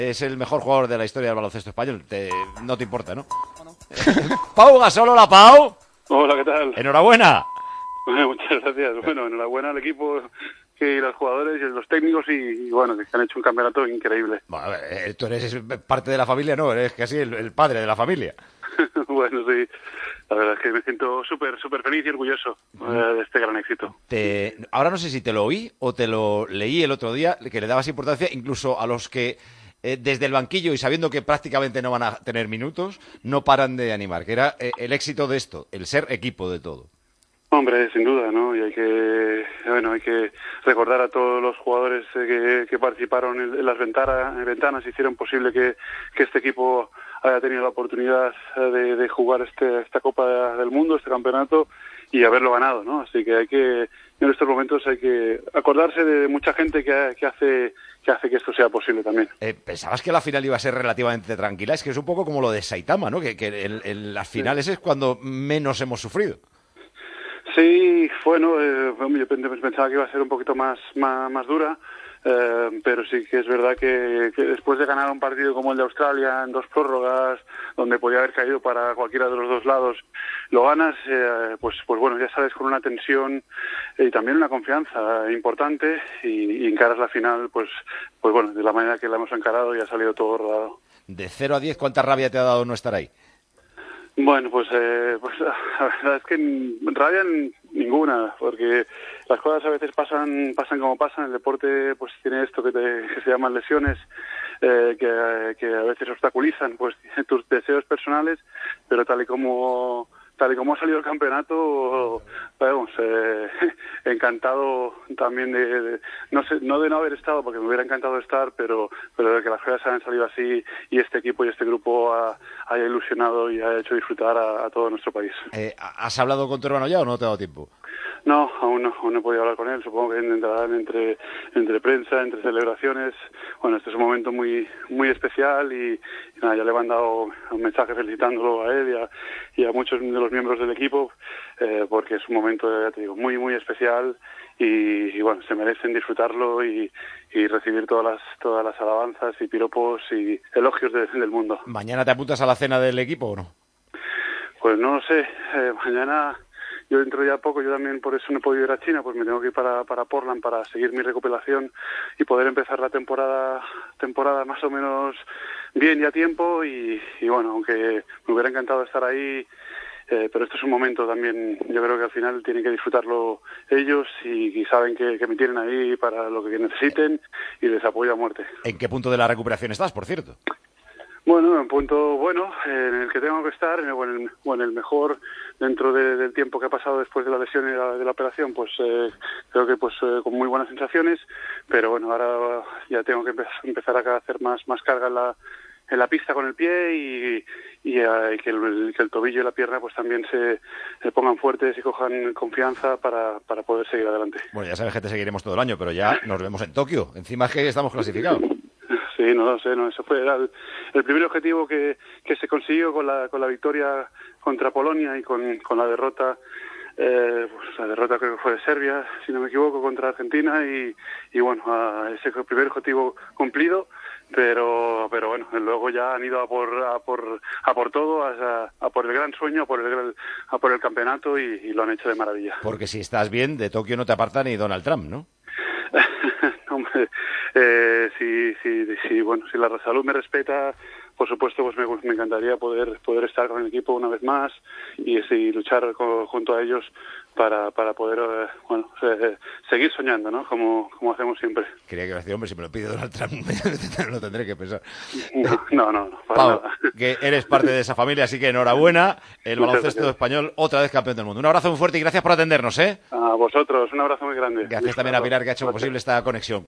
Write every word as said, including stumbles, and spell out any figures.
Es el mejor jugador de la historia del baloncesto español. Te, no te importa, ¿no? ¿no? Pau Gasol, hola Pau. Hola, ¿qué tal? Enhorabuena. Bueno, muchas gracias. Bueno, enhorabuena al equipo y los jugadores y los técnicos y, y bueno, que han hecho un campeonato increíble. Bueno, eh, tú eres parte de la familia, ¿no? Eres casi el, el padre de la familia. Bueno, sí. La verdad es que me siento súper, súper feliz y orgulloso eh, de este gran éxito. Te... Ahora no sé si te lo oí o te lo leí el otro día, que le dabas importancia incluso a los que eh, desde el banquillo y sabiendo que prácticamente no van a tener minutos, no paran de animar, que era eh, el éxito de esto, el ser equipo de todo. Hombre, sin duda, ¿no? Y hay que, bueno, hay que recordar a todos los jugadores que, que participaron en, en las ventanas, en ventanas, hicieron posible que, que este equipo haya tenido la oportunidad de, de jugar este, esta Copa del Mundo, este campeonato, y haberlo ganado, ¿no? Así que hay que, en estos momentos hay que acordarse de mucha gente que, que hace que hace que esto sea posible también. Eh, ¿Pensabas que la final iba a ser relativamente tranquila? Es que es un poco como lo de Saitama, ¿no? Que, que en, en las finales sí. Es cuando menos hemos sufrido. Sí, bueno, eh, yo pensaba que iba a ser un poquito más, más, más dura, eh, pero sí que es verdad que, que después de ganar un partido como el de Australia en dos prórrogas, donde podía haber caído para cualquiera de los dos lados, lo ganas, eh, pues, pues bueno, ya sales con una tensión y también una confianza importante y, y encaras la final, pues, pues bueno, de la manera que la hemos encarado y ha salido todo rodado. De cero a diez, ¿cuánta rabia te ha dado no estar ahí? Bueno, pues, eh, pues la verdad es que rabia ninguna, porque las cosas a veces pasan pasan como pasan. El deporte pues tiene esto que, te, que se llaman lesiones, eh, que, que a veces obstaculizan pues tus deseos personales, pero tal y como tal y como ha salido el campeonato, vamos, eh, encantado también de, de no sé, no de no haber estado, porque me hubiera encantado estar, pero pero de que las cosas hayan salido así y este equipo y este grupo ha, haya ilusionado y haya hecho disfrutar a, a todo nuestro país. Eh, ¿Has hablado con tu hermano ya o no te ha dado tiempo? No, aún no, aún no he podido hablar con él. Supongo que entrarán entre entre prensa, entre celebraciones. Bueno, este es un momento muy muy especial y, y nada, ya le he mandado un mensaje felicitándolo a él y a, y a muchos de los miembros del equipo, eh, porque es un momento, ya te digo, muy muy especial y, y bueno, se merecen disfrutarlo y, y recibir todas las todas las alabanzas y piropos y elogios de, del mundo. ¿Mañana te apuntas a la cena del equipo o no? Pues no lo sé, eh, mañana... Yo dentro ya poco, yo también por eso no he podido ir a China, pues me tengo que ir para, para Portland para seguir mi recopilación y poder empezar la temporada temporada más o menos bien y a tiempo y, y bueno, aunque me hubiera encantado estar ahí, eh, pero esto es un momento también, yo creo que al final tienen que disfrutarlo ellos y, y saben que, que me tienen ahí para lo que necesiten y les apoyo a muerte. ¿En qué punto de la recuperación estás, por cierto? Bueno, en punto bueno, en el que tengo que estar, en el, o, en el, o en el mejor dentro de, del tiempo que ha pasado después de la lesión y la, de la operación, pues eh, creo que pues eh, con muy buenas sensaciones, pero bueno, ahora ya tengo que empe- empezar a hacer más más carga en la en la pista con el pie y, y, eh, y que, el, que el tobillo y la pierna pues también se, se pongan fuertes y cojan confianza para, para poder seguir adelante. Bueno, ya sabes que te seguiremos todo el año, pero ya nos vemos en Tokio. Encima es que estamos clasificados. Sí, no lo sé, no, eso fue era el, el primer objetivo que, que se consiguió con la, con la victoria contra Polonia y con, con la derrota, eh, pues la derrota creo que fue de Serbia, si no me equivoco, contra Argentina y, y bueno, a ese fue el primer objetivo cumplido, pero pero bueno, luego ya han ido a por a por a por todo, a, a por el gran sueño, a por el a por el campeonato y, y lo han hecho de maravilla. Porque si estás bien, de Tokio no te aparta ni Donald Trump, ¿no? Hombre, eh, sí, sí, sí, bueno, si la salud me respeta, por supuesto, pues me, me encantaría poder poder estar con el equipo una vez más y, sí, luchar con, junto a ellos para para poder, eh, bueno, eh, seguir soñando, ¿no? Como como hacemos siempre. Quería que me decía, hombre, si me lo pide Donald Trump, lo tendré que pensar. No, no, no, no para Pau, nada. que eres parte de esa familia, así que enhorabuena. El Muchas baloncesto gracias. español, otra vez campeón del mundo. Un abrazo muy fuerte y gracias por atendernos, ¿eh? A vosotros, un abrazo muy grande. Gracias también a Pilar, que ha hecho posible esta conexión.